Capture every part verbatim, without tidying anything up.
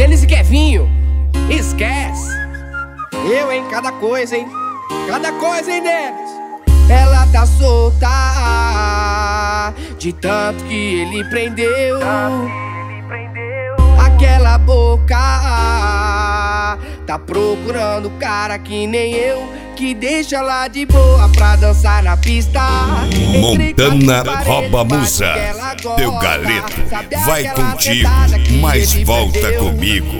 Denis e Kevinho, esquece. Eu, hein, cada coisa, hein. Cada coisa, hein, Denis. Ela tá solta de tanto que ele prendeu. Aquela boca tá procurando cara que nem eu, que deixa lá de boa pra dançar na pista. Montana rouba musa. Teu galeto vai contigo, mas volta comigo.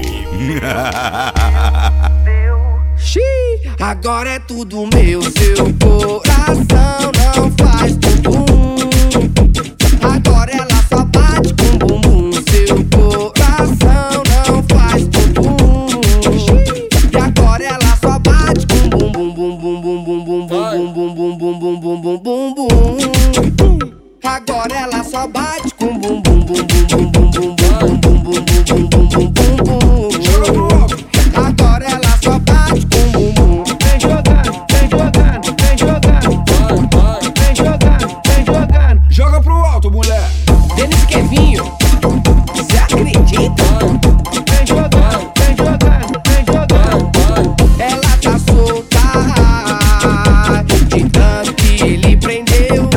Agora é tudo meu, seu coração não faz bumbum. Agora ela só bate com bumbum, seu coração não faz bumbum. E agora ela só bate com bumbum, bum bum bum bum bum bum bum bum bum bum bum bum bum bum. Agora ela só bate com bumbum bum bum bum bum bum bum bum bum bum bum bum bum. Agora ela só bate com bumbum. Vem jogando, vem jogando, vem jogando, vem jogando, vem jogando. Joga pro alto, mulher. Denis e Kevinho, cê acredita? Vem jogando, vem jogando, vem jogando. Ela tá solta de tanto que ele prendeu.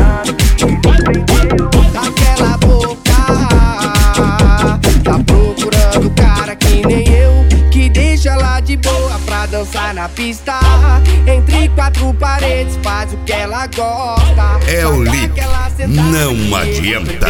Aquela boca tá procurando cara que nem eu, que deixa lá de boa pra dançar na pista. Entre quatro paredes faz o que ela gosta. É o Lee, não adianta.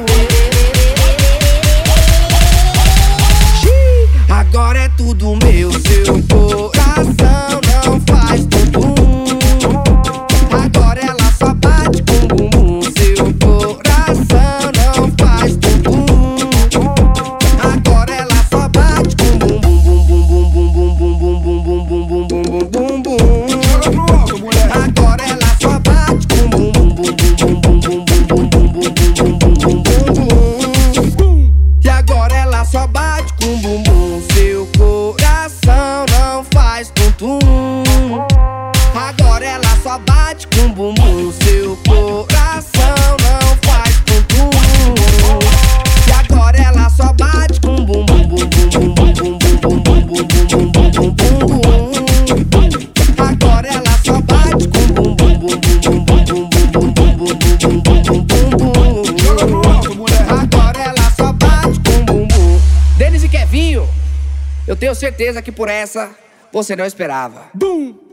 Agora é tudo meu, seu coração não faz bumbum. Agora ela só bate com bumbum, seu coração não faz bumbum. Agora ela só bate com bumbum, bum bum bum bum bum bum bum bum bum bum bum bum bum. Joga pro alto, mulher. Agora ela só bate com bumbum bum bum bum bum bum bum bum bum bum bum bum. E agora ela só bate com bumbum, seu coração não faz tum-tum. Agora ela só bate com bumbum, seu coração não faz tum-tum. E agora ela só bate com bumbum, bum bum bum bum bum bum bum bum bum bum bum bum bum. Agora ela só bate com bumbum, bum bum bum bum bum bum bum bum bum bum bum bum. Joga pro alto, mulher. Agora ela só bate com bumbum. Denis e Kevinho, eu tenho certeza que por essa você não esperava. Bum.